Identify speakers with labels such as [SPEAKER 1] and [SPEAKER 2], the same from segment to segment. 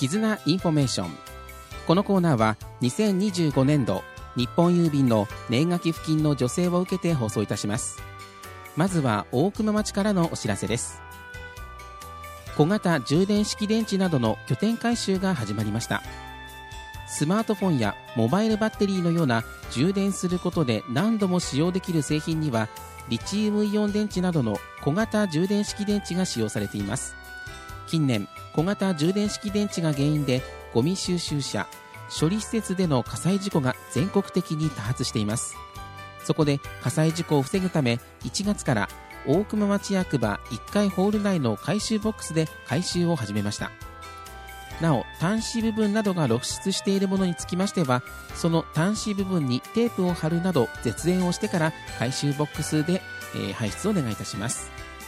[SPEAKER 1] 絆インフォメーション。このコーナーは2025年度日本郵便の年賀寄付金の助成を受けて放送いたします。まずは大熊町からのお知らせです。小型充電式電池などの拠点回収が始まりました。スマートフォンやモバイルバッテリーのような充電することで何度も使用できる製品にはリチウムイオン電池などの小型充電式電池が使用されています。近年、小型充電式電池が原因でゴミ収集車、処理施設での火災事故が全国的に多発しています。そこで火災事故を防ぐため1月から大熊町役場1階ホール内の回収ボックスで回収を始めました。なお、端子部分などが露出しているものにつきましては、その端子部分にテープを貼るなど絶縁をしてから回収ボックスで、排出をお願いいたします。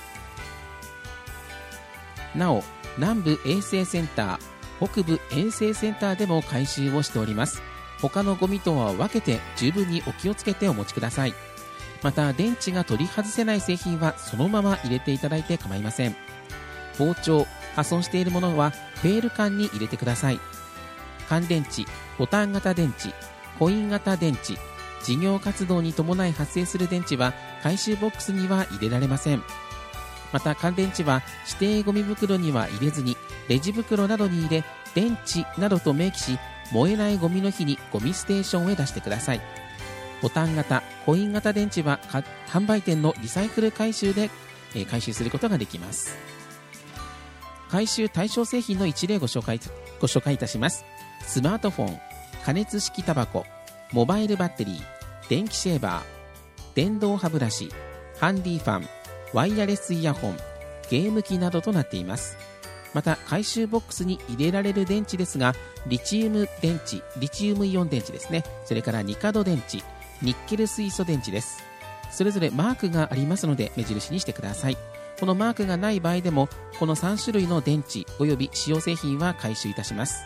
[SPEAKER 1] なお、南部衛生センター、北部衛生センターでも回収をしております。他のゴミとは分けて十分にお気をつけてお持ちください。また、電池が取り外せない製品はそのまま入れていただいて構いません。包丁、破損しているものはフェール缶に入れてください。乾電池、ボタン型電池、コイン型電池、事業活動に伴い発生する電池は回収ボックスには入れられません。また、乾電池は指定ゴミ袋には入れずにレジ袋などに入れ、電池などと明記し、燃えないゴミの日にゴミステーションへ出してください。ボタン型、コイン型電池は販売店のリサイクル回収で、回収することができます。回収対象製品の一例ご紹介いたします。スマートフォン、加熱式タバコ、モバイルバッテリー、電気シェーバー、電動歯ブラシ、ハンディファン、ワイヤレスイヤホン、ゲーム機などとなっています。また、回収ボックスに入れられる電池ですが、リチウムイオン電池ですね。それからニカド電池、ニッケル水素電池です。それぞれマークがありますので目印にしてください。このマークがない場合でも、この3種類の電池および使用製品は回収いたします。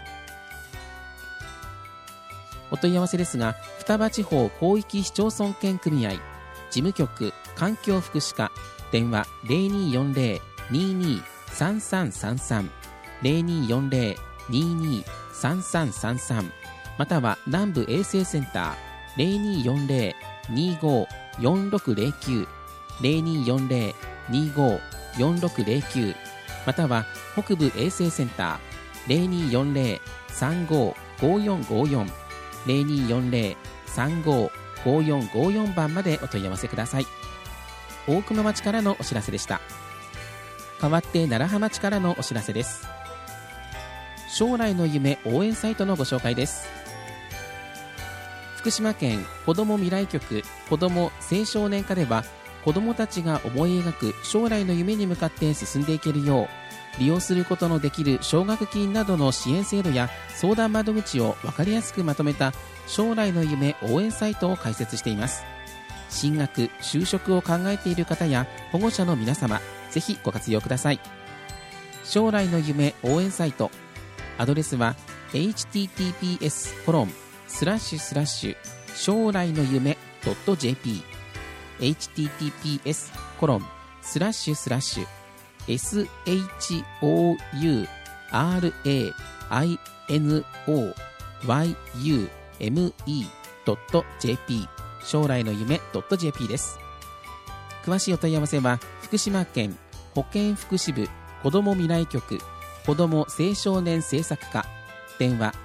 [SPEAKER 1] お問い合わせですが、双葉地方広域市町村圏組合事務局環境福祉課、電話 0240-223333 0240-223333、または南部衛生センター 0240-254609 0240-254609、または北部衛生センター 0240-355454 0240-355454 番までお問い合わせください。大熊町からのお知らせでした。代わって楢葉町からのお知らせです。将来の夢応援サイトのご紹介です。福島県子ども未来局子ども青少年課では、子どもたちが思い描く将来の夢に向かって進んでいけるよう、利用することのできる奨学金などの支援制度や相談窓口を分かりやすくまとめた将来の夢応援サイトを開設しています。進学・就職を考えている方や保護者の皆様、ぜひご活用ください。将来の夢応援サイト、アドレスは https:// 将来の夢 .jp https://shourainoyume.jp 将来の夢 .jp です。詳しいお問い合わせは福島県保健福祉部子ども未来局子ども青少年政策課、電話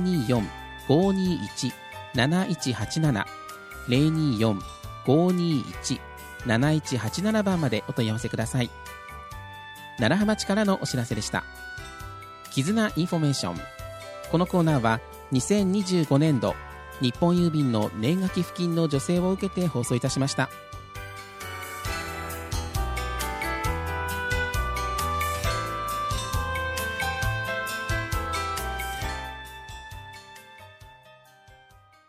[SPEAKER 1] 024-521-7187 024-521-7187 番までお問い合わせください。楢葉町からのお知らせでした。絆インフォメーション。このコーナーは2025年度日本郵便の年賀寄付金の助成を受けて放送いたしました。